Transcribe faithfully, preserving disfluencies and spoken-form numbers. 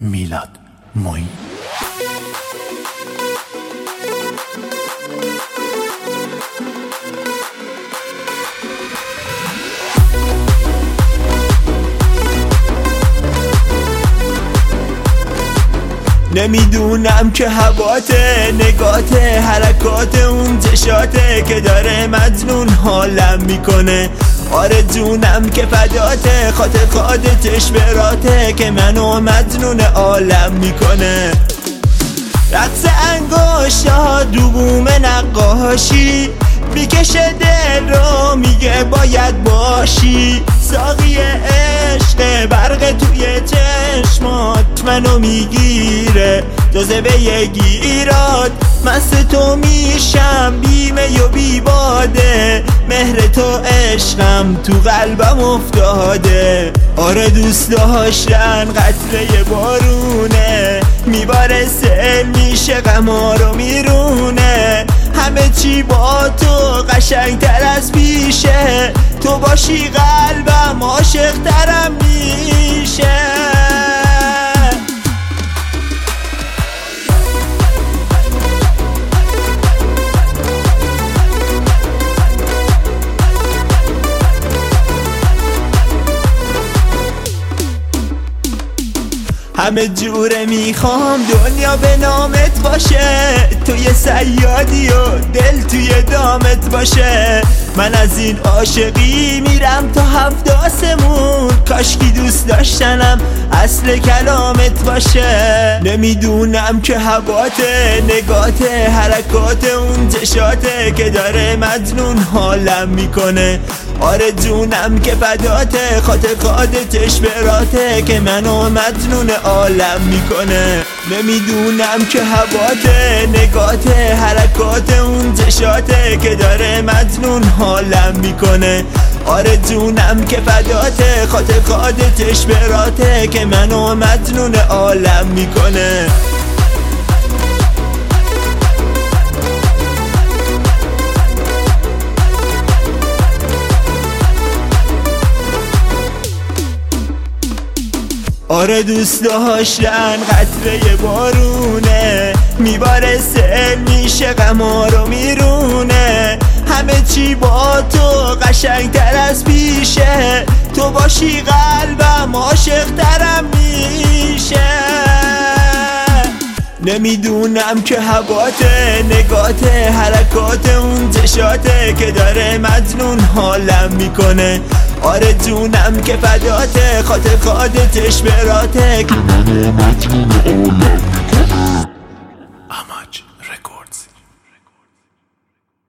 میلاد معین. نمیدونم که هواته، نگاته، حرکات اون چشاته که داره مجنون حالم میکنه. آره جونم که فداته، خاطر خادتش براته که منو مجنون عالم میکنه. رقص انگشته ها دوبوم نقاشی میکشه دل رو، میگه باید باشی. ساقی عشق برق توی چشمات منو میگیره، جاذبه گیرات مست تو میشم، بیمه و بی باده. مهر تو عشقم تو قلبم افتاده. آره دوست داشتن قطره بارونه، میباره سل میشه غما رو میرونه. همه چی با تو قشنگتر از پیشه، تو باشی قلبم عاشق ترم میشه. همه جوره میخوام دنیا به نامت باشه، توی سیادی و دل توی دامت باشه. من از این عاشقی میرم تا هفت آسمون، کاشکی دوست داشتنم اصل کلامت باشه. نمیدونم که هواته، نگاته، حرکات اون چشاته که داره مجنون حالم میکنه. آره جونم که فداته، خاطر خادتش براته که منو مجنون عالم میکنه. نمیدونم که هواته، نگاته، حرکات اون چشاته که داره مجنون حالم میکنه. آره جونم که فداته، خاطر خادتش براته که منو مجنون عالم میکنه. آره دوست داشتن قطره بارونه، میباره سل میشه غما رو میرونه. همه چی با تو قشنگتر از پیشه، تو باشی قلبم عاشق ترم میشه. نمیدونم که هواته، نگاته، حرکات اون چشاته که داره مجنون حالم میکنه. آره جونم که فداته، خاطر خادتش براته که منو مجنون عالم میکنه. اماج